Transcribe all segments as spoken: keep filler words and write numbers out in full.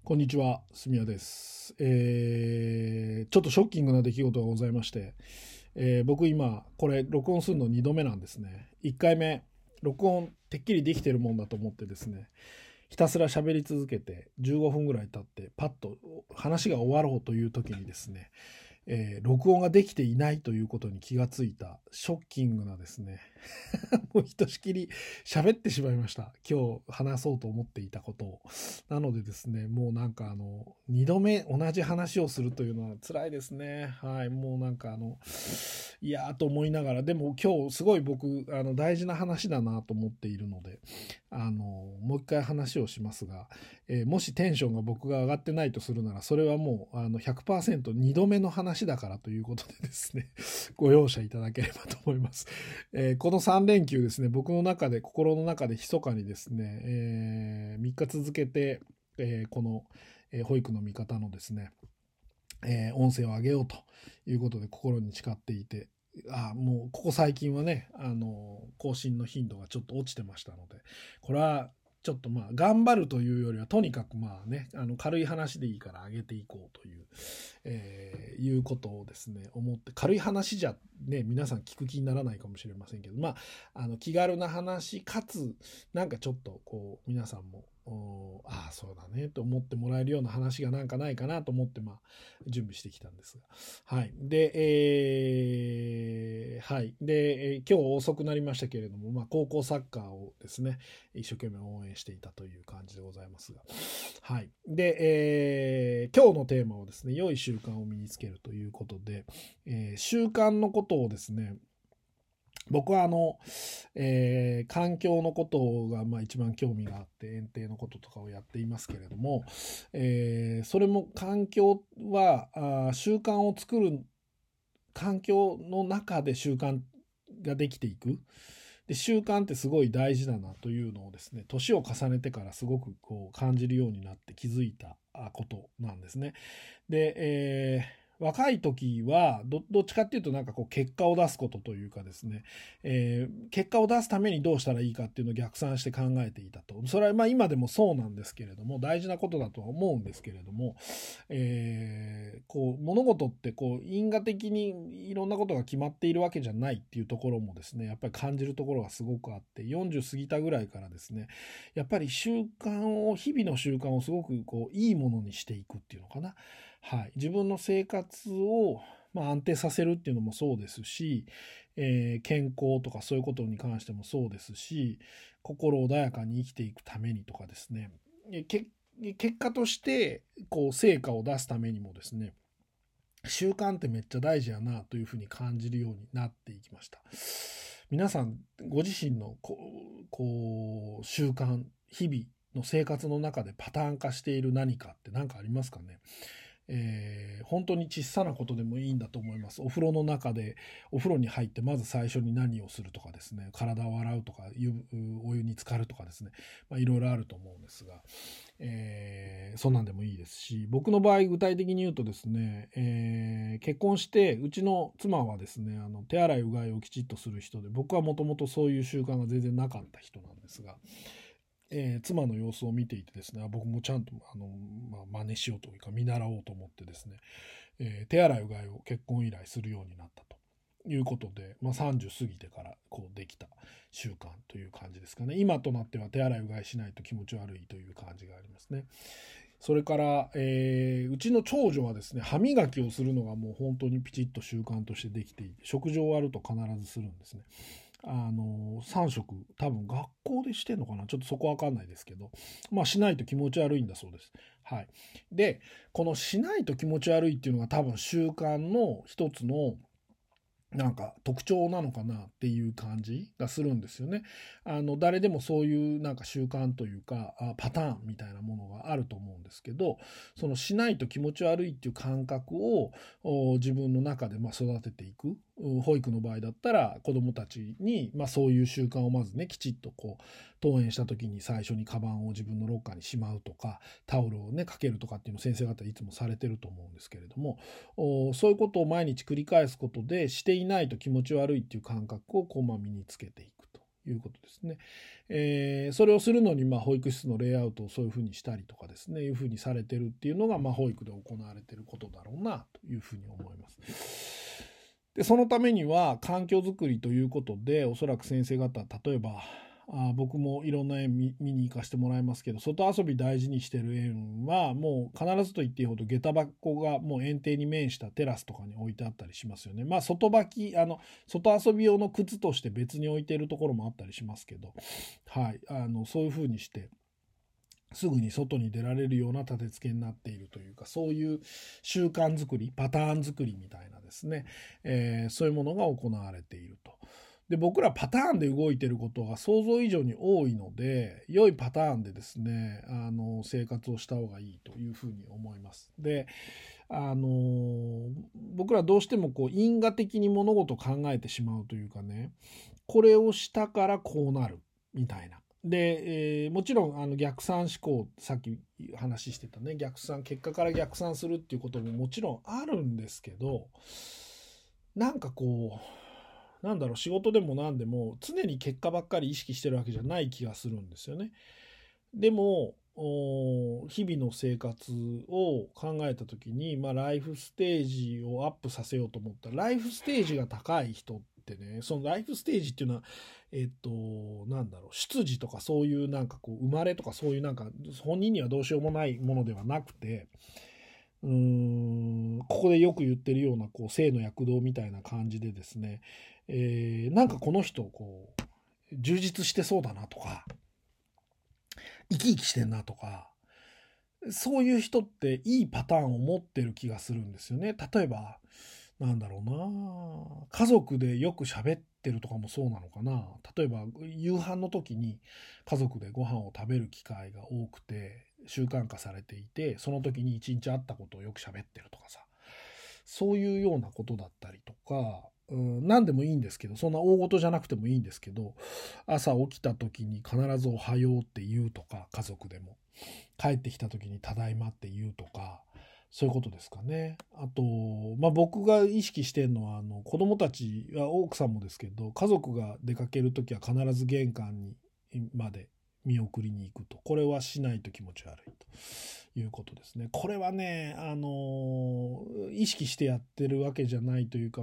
こんにちは、すみやです。えーちょっとショッキングな出来事がございまして、えー僕今、これ、録音するのにどめなんですね。いっかいめ、録音てっきりできてるもんだと思ってですね、ひたすら喋り続けて、じゅうごふんぐらい経って、パッと話が終わろうという時にですね、えー録音ができていないということに気がついた、ショッキングなですね、もうひとしきり喋ってしまいました。今日話そうと思っていたことを。なのでですね、もうなんかあの、二度目同じ話をするというのは辛いですね。はい。もうなんかあの、いやーと思いながら、でも今日すごい僕、あの、大事な話だなと思っているので、あの、もう一回話をしますが、えーもしテンションが僕が上がってないとするなら、それはもうあのひゃくパーセント二度目の話だからということでですね、ご容赦いただければと思います。えーこのさん連休ですね、僕の中で、心の中で密かにですね、えーみっか続けて、えーこの、えー保育の味方のですね、えー音声を上げようということで心に誓っていて、あもうここ最近はね、あの更新の頻度がちょっと落ちてましたので、これはちょっとまあ頑張るというよりはとにかくまあね、あの軽い話でいいから上げていこうという、えーいうことをですね思って、軽い話じゃね皆さん聞く気にならないかもしれませんけど、まああの気軽な話かつなんかちょっとこう皆さんもおああそうだねと思ってもらえるような話がなんかないかなと思ってまあ準備してきたんですが、はい。で、えーはい。で、えー今日遅くなりましたけれども、まあ、高校サッカーをですね、一生懸命応援していたという感じでございますが、はい。で、えー今日のテーマをですね、良い習慣を身につけるということで、えー習慣のことをですね、僕はあの、えー環境のことがまあ一番興味があって園庭のこととかをやっていますけれども、えーそれも環境はあー習慣を作る環境の中で習慣ができていく。で習慣ってすごい大事だなというのをですね年を重ねてからすごくこう感じるようになって気づいたことなんですね。で、えー若い時はどどっちかっていうとなんかこう結果を出すことというかですね、えー結果を出すためにどうしたらいいかっていうのを逆算して考えていたと。それはまあ今でもそうなんですけれども、大事なことだとは思うんですけれども、えーこう物事ってこう因果的にいろんなことが決まっているわけじゃないっていうところもですねやっぱり感じるところがすごくあって、よんじゅう過ぎたぐらいからですねやっぱり習慣を日々の習慣をすごくこういいものにしていくっていうのかな、はい、自分の生活をまあ安定させるっていうのもそうですし、えー健康とかそういうことに関してもそうですし、心穏やかに生きていくためにとかですね、えけ結果としてこう成果を出すためにもですね習慣ってめっちゃ大事やなというふうに感じるようになっていきました。皆さんご自身のこうこう習慣日々の生活の中でパターン化している何かって何かありますかね。えー本当に小さなことでもいいんだと思います。お風呂の中でお風呂に入ってまず最初に何をするとかですね、体を洗うとか湯お湯に浸かるとかですね、まあ、いろいろあると思うんですが、えーそんなんでもいいですし、僕の場合具体的に言うとですね、えー結婚してうちの妻はですねあの手洗いうがいをきちっとする人で、僕はもともとそういう習慣が全然なかった人なんですが、えー妻の様子を見ていてですね、僕もちゃんとあの、まあ、真似しようというか見習おうと思ってですね、えー手洗いうがいを結婚以来するようになったということで、まあ、さんじゅう過ぎてからこうできた習慣という感じですかね。今となっては手洗いうがいしないと気持ち悪いという感じがありますね。それから、えーうちの長女はですね歯磨きをするのがもう本当にピチッと習慣としてできていて、食事終わると必ずするんですね。あのさん食多分学校でしてんのかな、ちょっとそこわかんないですけど、まあしないと気持ち悪いんだそうです。はい。でこのしないと気持ち悪いっていうのが多分習慣の一つのなんか特徴なのかなっていう感じがするんですよね。あの誰でもそういうなんか習慣というかあパターンみたいなものがあると思うんですけど、そのしないと気持ち悪いっていう感覚をお自分の中でまあ育てていく。うん保育の場合だったら子どもたちにまあそういう習慣をまずねきちっとこう登園した時に最初にカバンを自分のロッカーにしまうとかタオルをねかけるとかっていうのを先生方いつもされてると思うんですけれども、おそういうことを毎日繰り返すことでしていないと気持ち悪いっていう感覚をこうまあ身につけていくということですね。えー、それをするのに、まあ、保育室のレイアウトをそういうふうにしたりとかですね、いうふうにされてるっていうのが、まあ、保育で行われてることだろうな、というふうに思います。で、そのためには、環境づくりということで、おそらく先生方、例えば、あ僕もいろんな園 見, 見に行かせてもらいますけど、外遊び大事にしてる園はもう必ずと言っていいほど下駄箱がもう園庭に面したテラスとかに置いてあったりしますよね。まあ外履き、あの外遊び用の靴として別に置いているところもあったりしますけど、はい、あのそういうふうにしてすぐに外に出られるような立て付けになっているというか、そういう習慣づくり、パターン作りみたいなですね、えー、そういうものが行われていると。で、僕らパターンで動いていることが想像以上に多いので、良いパターンでですね、あの、生活をした方がいいというふうに思います。で、あの、僕らどうしてもこう因果的に物事を考えてしまうというかね、これをしたからこうなるみたいな。で、えー、もちろんあの逆算思考、さっき話してたね、逆算、結果から逆算するっていうことももちろんあるんですけど、なんかこう、なんだろう、仕事でも何でも常に結果ばっかり意識してるわけじゃない気がするんですよね。でも、日々の生活を考えた時に、まあ、ライフステージをアップさせようと思ったら、ライフステージが高い人ってね、そのライフステージっていうのは、えっと、なんだろう、出自とかそういうなんかこう、生まれとかそういうなんか、本人にはどうしようもないものではなくて、うーん、ここでよく言ってるような、こう、生の躍動みたいな感じでですね、えー、なんかこの人、こう、充実してそうだなとか、生き生きしてんなとか、そういう人っていいパターンを持ってる気がするんですよね。例えば、なんだろうな、家族でよく喋ってるとかもそうなのかな。例えば、夕飯の時に家族でご飯を食べる機会が多くて、習慣化されていて、その時に一日あったことをよく喋ってるとかさ、そういうようなことだったりとか、うん、何でもいいんですけど、そんな大事じゃなくてもいいんですけど、朝起きた時に必ずおはようって言うとか、家族でも。帰ってきた時にただいまって言うとか、そういうことですかね。あと、まあ、僕が意識してるのは、あの、子供たちは奥さんもですけど、家族が出かける時は必ず玄関にまで見送りに行くと。これはしないと気持ち悪いということですね。これはね、あの、意識してやってるわけじゃないというか、うん、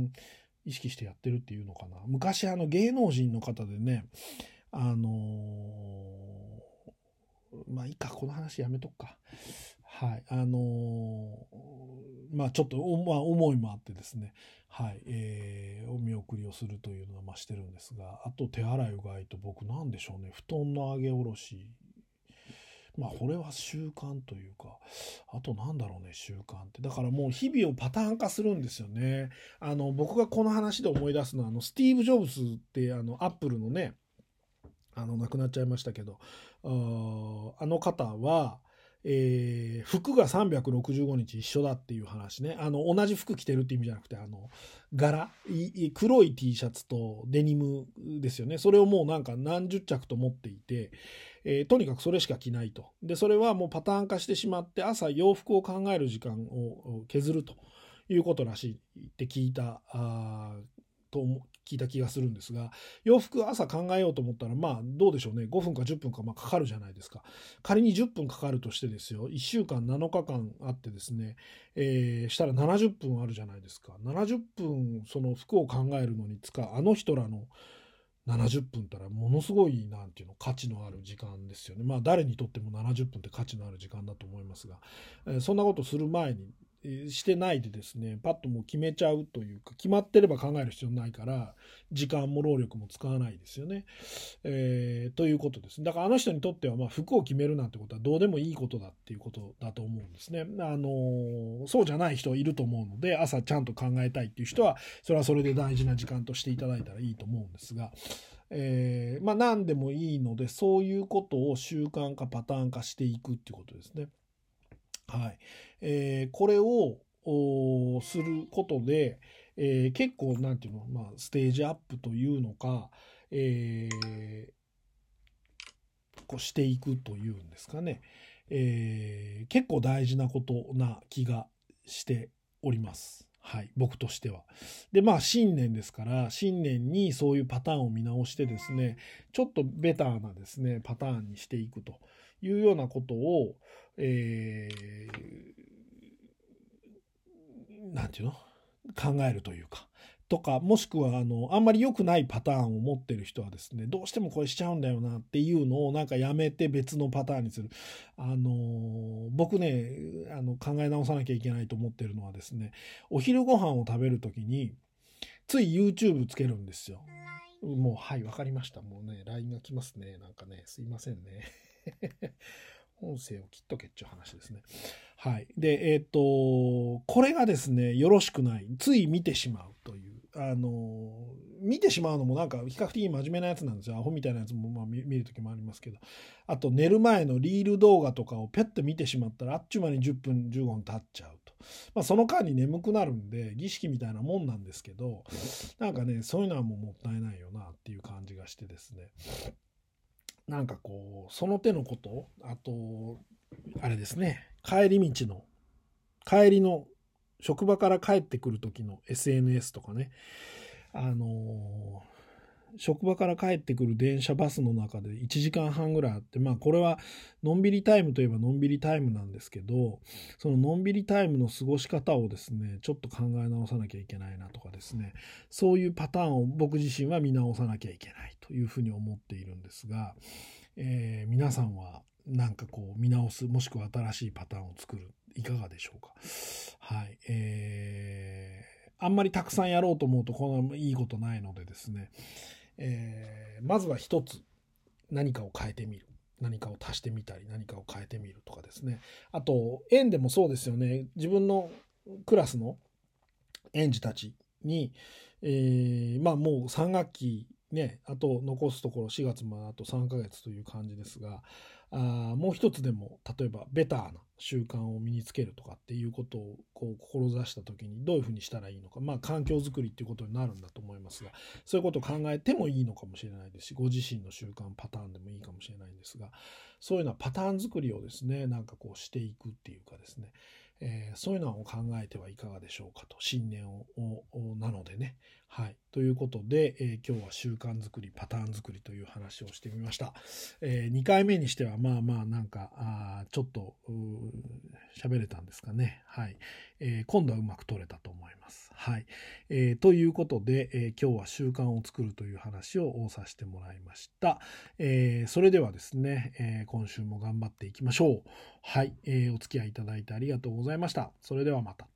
意識してやってるっていうのかな。昔、あの、芸能人の方でね、あの、まあいいか、この話やめとくか。はい。あのーまあちょっとお、まあ、思いもあってですね。はい。えー、お見送りをするというのはまあしてるんですが、あと手洗いうがいと僕なんでしょうね。布団の上げ下ろし。まあこれは習慣というか、あとなんだろうね、習慣って。だからもう日々をパターン化するんですよね。あの、僕がこの話で思い出すのは、あの、スティーブ・ジョブズってあの、アップルのね、あの亡くなっちゃいましたけど、ああの方は、えー、服がさんびゃくろくじゅうごにち一緒だっていう話ね。あの同じ服着てるって意味じゃなくて、あの柄い黒い T シャツとデニムですよね。それをもうなんか何十着と持っていて、えー、とにかくそれしか着ないと。でそれはもうパターン化してしまって、朝洋服を考える時間を削るということらしいって聞いたあと聞いた気がするんですが、洋服朝考えようと思ったら、まあどうでしょうね、ごふんかじゅっぷんかまあかかるじゃないですか。仮にじゅっぷんかかるとしてですよ、いっしゅうかんなのかかんあってですね、えー、したらななじゅっぷんあるじゃないですか。ななじゅっぷんその服を考えるのに使うあの人らのななじゅっぷんったらものすごいなんていうの価値のある時間ですよね。まあ誰にとってもななじゅっぷんって価値のある時間だと思いますが、えー、そんなことする前にしてないでですね、パッともう決めちゃうというか、決まってれば考える必要ないから、時間も労力も使わないですよね。えー、ということです。だからあの人にとっては、まあ服を決めるなんてことはどうでもいいことだっていうことだと思うんですね。あの、そうじゃない人はいると思うので、朝ちゃんと考えたいっていう人は、それはそれで大事な時間としていただいたらいいと思うんですが、えー、まあ何でもいいので、そういうことを習慣化、パターン化していくっていうことですね。はい。えー、これをすることで、えー、結構、なんていうの、まあ、ステージアップというのか、えー、こうしていくというんですかね。えー、結構大事なことな気がしております。 はい、僕としては。で、まあ、新年ですから、新年にそういうパターンを見直してですね、ちょっとベターなですね、パターンにしていくというようなことを、えー、なんていうの考えるというか、とか、もしくは、あの、あんまり良くないパターンを持ってる人はですね、どうしてもこれしちゃうんだよなっていうのをなんかやめて別のパターンにする。あの、僕ね、あの、考え直さなきゃいけないと思ってるのはですね、お昼ご飯を食べるときに、つい YouTube つけるんですよ。もう、はい、わかりました。もうね、ライン が来ますね。なんかね、すいませんね。音声を切っとけっちゅう話ですね。はい。で、えっと、これがですね、よろしくない。つい見てしまうという。あの、見てしまうのもなんか比較的真面目なやつなんですよ。アホみたいなやつもまあ見見るときもありますけど。あと、寝る前のリール動画とかをペッと見てしまったら、あっちゅう間にじゅっぷん、じゅうごふん経っちゃうと。まあ、その間に眠くなるんで、儀式みたいなもんなんですけど、なんかね、そういうのはもうもったいないよなっていう感じがしてですね。なんかこう、その手のこと、あと、あれですね、帰り道の、帰りの、職場から帰ってくる時の エスエヌエス とかね、あのー職場から帰ってくる電車バスの中でいちじかんはんぐらいあって、まあこれはのんびりタイムといえばのんびりタイムなんですけど、そののんびりタイムの過ごし方をですね、ちょっと考え直さなきゃいけないなとかですね、そういうパターンを僕自身は見直さなきゃいけないというふうに思っているんですが、えー皆さんはなんかこう見直す、もしくは新しいパターンを作る、いかがでしょうか。はい。えー、あんまりたくさんやろうと思うとこんないいことないのでですね、えーまずは一つ何かを変えてみる。何かを足してみたり、何かを変えてみるとかですね。あと、園でもそうですよね。自分のクラスの園児たちに、えーまあもうさん学期ね、あと残すところしがつまであとさんかげつという感じですが、あーもう一つでも例えばベターな習慣を身につけるとかっていうことをこう志した時にどういうふうにしたらいいのか、まあ環境づくりっていうことになるんだと思いますが、そういうことを考えてもいいのかもしれないですし、ご自身の習慣パターンでもいいかもしれないんですが、そういうのはパターン作りをですね、なんかこうしていくっていうかですね、えーそういうのを考えてはいかがでしょうかと、新年ををなのでね。はい。ということで、えー今日は習慣づくり、パターンづくりという話をしてみました。えにかいめにしては、まあまあ、なんか、あーちょっと、うー喋れたんですかね。はい。えー今度はうまく取れたと思います。はい。えーということで、えー今日は習慣を作るという話をさせてもらいました。えーそれではですね、えー今週も頑張っていきましょう。はい、えーお付き合いいただいてありがとうございました。それではまた。